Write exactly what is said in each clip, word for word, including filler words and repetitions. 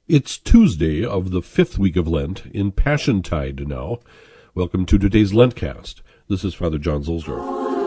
It's Tuesday of the fifth week of Lent, in Passiontide now. Welcome to today's Lentcast. This is Father John Zulsdorf.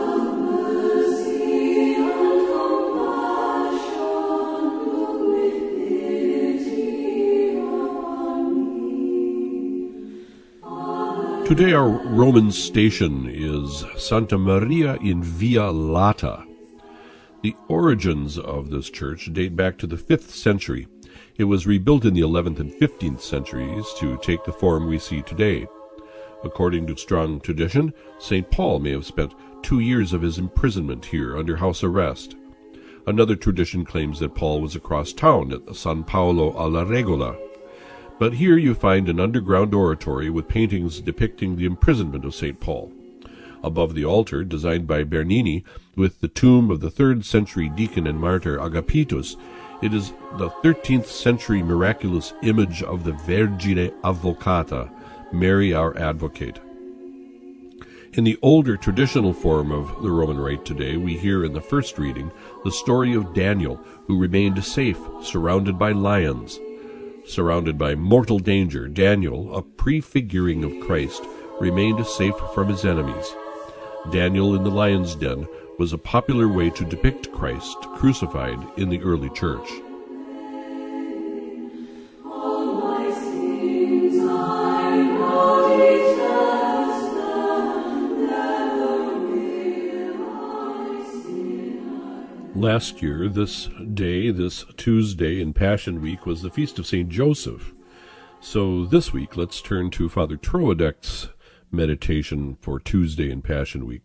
Today our Roman station is Santa Maria in Via Lata. The origins of this church date back to the fifth century. It was rebuilt in the eleventh and fifteenth centuries to take the form we see today. According to strong tradition, Saint Paul may have spent two years of his imprisonment here under house arrest. Another tradition claims that Paul was across town at San Paolo alla Regola. But here you find an underground oratory with paintings depicting the imprisonment of Saint Paul. Above the altar, designed by Bernini, with the tomb of the third century deacon and martyr Agapitus, it is the thirteenth century miraculous image of the Vergine Avvocata, Mary our Advocate. In the older traditional form of the Roman Rite today, we hear in the first reading the story of Daniel, who remained safe, surrounded by lions. Surrounded by mortal danger, Daniel, a prefiguring of Christ, remained safe from his enemies. Daniel in the lion's den was a popular way to depict Christ crucified in the early church. Last year, this day, this Tuesday in Passion Week, was the feast of Saint Joseph. So this week, let's turn to Father Troadec's meditation for Tuesday in Passion Week.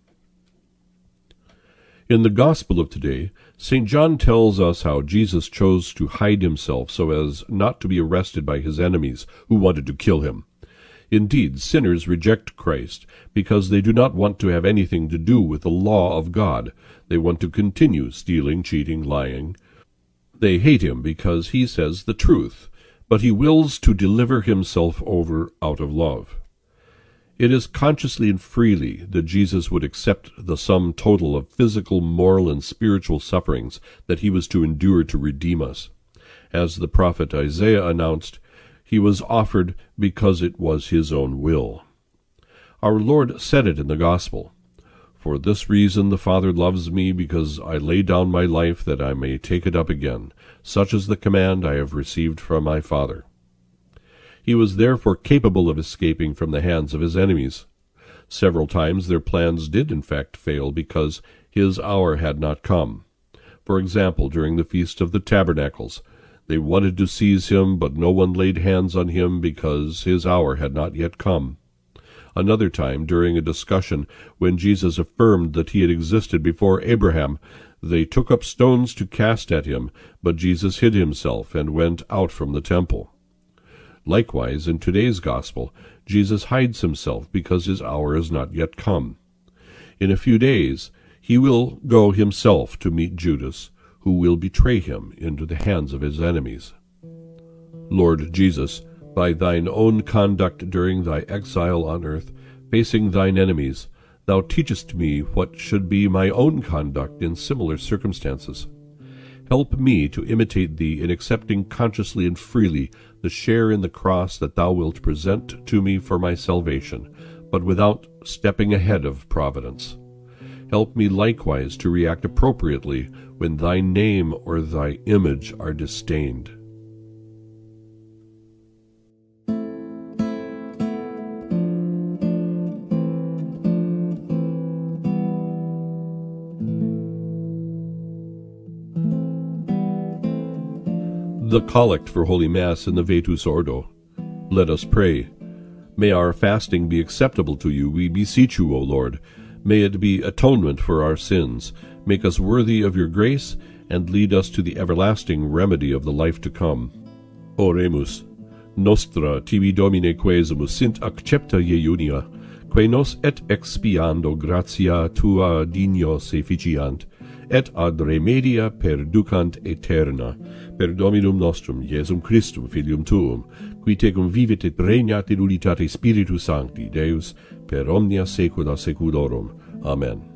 In the Gospel of today, Saint John tells us how Jesus chose to hide himself so as not to be arrested by his enemies who wanted to kill him. Indeed, sinners reject Christ because they do not want to have anything to do with the law of God. They want to continue stealing, cheating, lying. They hate him because he says the truth, but he wills to deliver himself over out of love. It is consciously and freely that Jesus would accept the sum total of physical, moral, and spiritual sufferings that he was to endure to redeem us. As the prophet Isaiah announced, he was offered because it was his own will. Our Lord said it in the Gospel, "For this reason the Father loves me, because I lay down my life that I may take it up again. Such is the command I have received from my Father." He was therefore capable of escaping from the hands of his enemies. Several times their plans did in fact fail because his hour had not come. For example, during the Feast of the Tabernacles, they wanted to seize him, but no one laid hands on him because his hour had not yet come. Another time, during a discussion when Jesus affirmed that he had existed before Abraham, they took up stones to cast at him, but Jesus hid himself and went out from the temple. Likewise, in today's Gospel, Jesus hides himself because his hour is not yet come. In a few days, he will go himself to meet Judas, who will betray him into the hands of his enemies. Lord Jesus, by thine own conduct during thy exile on earth, facing thine enemies, thou teachest me what should be my own conduct in similar circumstances. Help me to imitate thee in accepting consciously and freely the share in the cross that thou wilt present to me for my salvation, but without stepping ahead of providence. Help me likewise to react appropriately when thy name or thy image are disdained. The Collect for Holy Mass in the Vetus Ordo. Let us pray. May our fasting be acceptable to you, we beseech you, O Lord. May it be atonement for our sins. Make us worthy of your grace, and lead us to the everlasting remedy of the life to come. Oremus. Nostra tibi Domine quesumus sint accepta jeunia, que nos et expiando gratia tua dignos efficiant, et ad remedia perducant aeterna, per Dominum nostrum, Iesum Christum, Filium tuum, qui tecum vivit et regnat in unitate Spiritus Sancti, Deus, per omnia saecula saeculorum. Amen.